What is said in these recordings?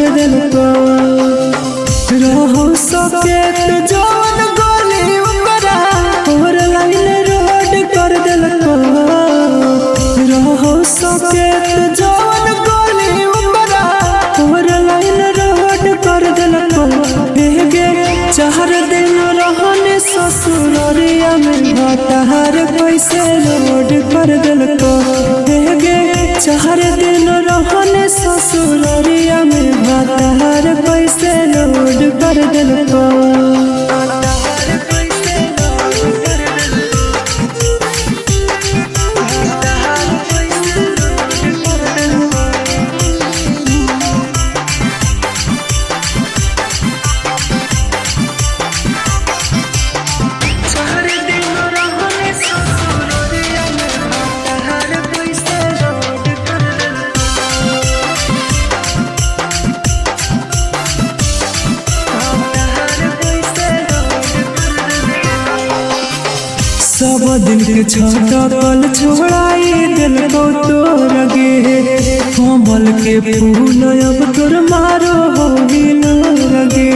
दिलको रहो सकेत जवन गली ओकरा और लाइन रोड कर दिलको रहो सकेत जवन गली ओकरा और लाइन रोड कर दिलको गे 4 दिन रहने ससुररिया में भतार कैसे लोड कर दिलको गे 4 दिन रहने ससुररिया में भतार कैसे लोड कर दिलको सब दिन के छोटा पल छोड़ाई दिलको तोर गे कमल के फूल अब तोर मारो हो गे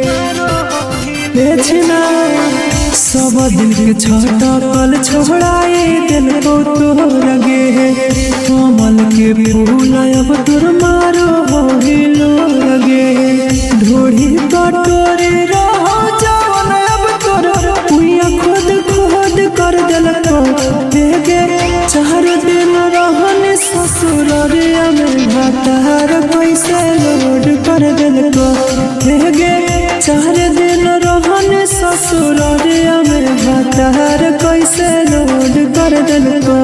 सब दिन के छोटा पल छोड़ाई दिलको तोर गे कमल के फूल अब तोर मारो हो गे ढोड़ी कटोरे रहो जवन अब तोर पुइया खुद कर दिलको गे 4 दिन रहने ससुररिया में भतार कैसे लोड कर दिलको गे 4 दिन रहने ससुररिया में भतार कैसे लोड कर दिलको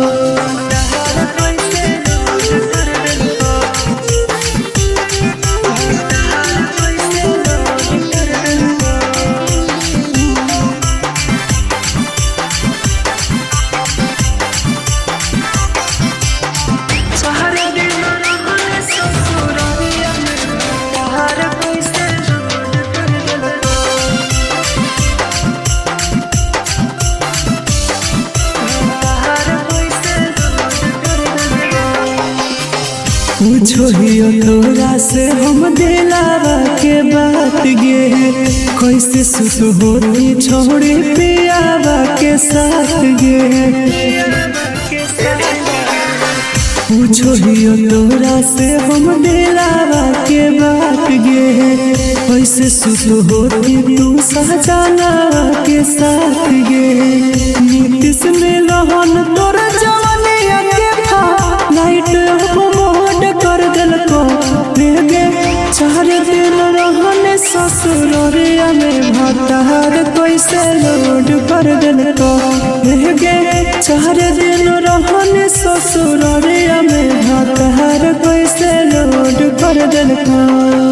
पूछो हियो तोरा से हम दिलावा के बात गे कैसे सुत होती छोड़ी पियावा के साथ गे पूछो हियो तोरा से हम दिलावा के बात गे कैसे सुत होती तू सहजाना के साथ गे नीतीश में रहन तोरा जवानिया के फा नाइट कर दिलको गे 4 दिन रहने ससुररिया में भतार कैसे लोड कर दिलको गे 4 दिन रहने ससुररिया में भतार कैसे लोड कर दिलको।